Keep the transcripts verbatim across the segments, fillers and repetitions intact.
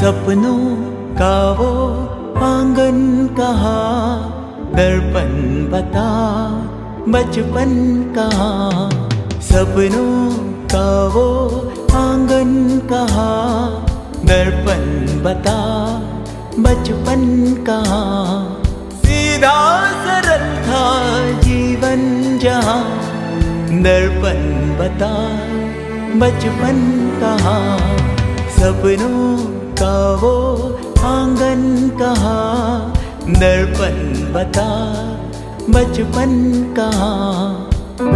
सपनों का वो आंगन कहाँ, दर्पण बता बचपन कहाँ। सपनों का वो आंगन कहाँ, दर्पण बता बचपन कहाँ। सीधा सरल था जीवन जहाँ, दर्पण बता बचपन कहाँ। सपनों का वो आंगन कहाँ, दर्पण बता बचपन कहाँ।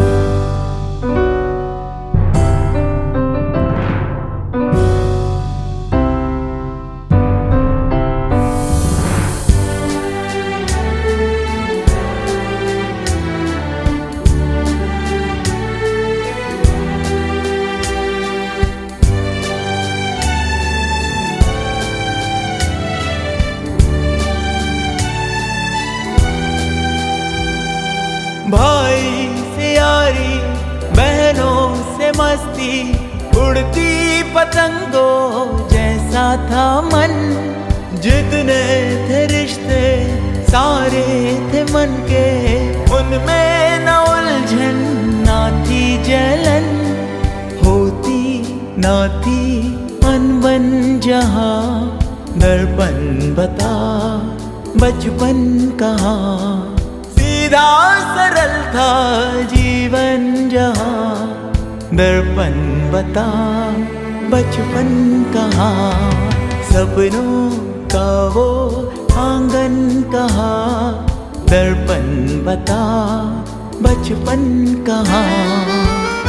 भाई से यारी, बहनों से मस्ती, उड़ती पतंगों जैसा था मन। जितने थे रिश्ते सारे थे मन के, उनमें न उलझन ना थी जलन। होती ना थी अनबन जहाँ, दर्पण बता बचपन कहाँ। सीधा सरल था जीवन जहाँ, दर्पण बता बचपन कहाँ। सपनों का वो आंगन कहाँ, दर्पण बता बचपन कहाँ।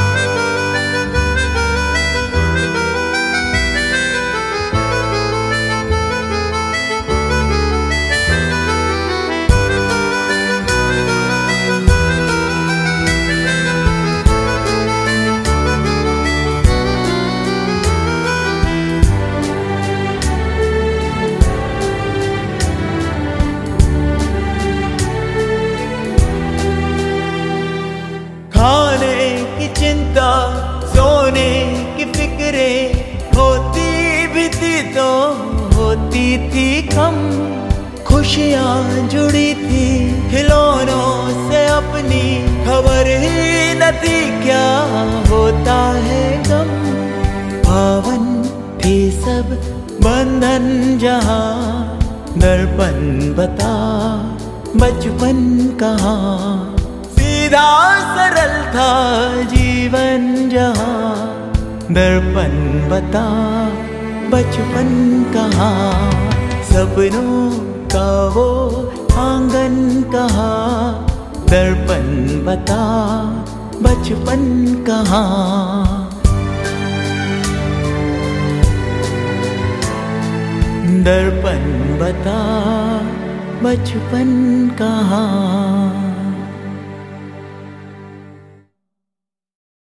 खाने की चिंता, सोने की फिक्रे, होती भी थी तो होती थी कम। खुशियाँ जुड़ी थी खिलौनों से अपनी, खबर ही न थी क्या होता है गम। पावन थे सब बंधन जहाँ, दर्पण बता बचपन कहाँ। सीधा सरल था जीवन जहाँ, दर्पण बता बचपन कहाँ। सपनों का वो आंगन कहाँ, दर्पण बता बचपन कहाँ। दर्पण बता बचपन कहाँ।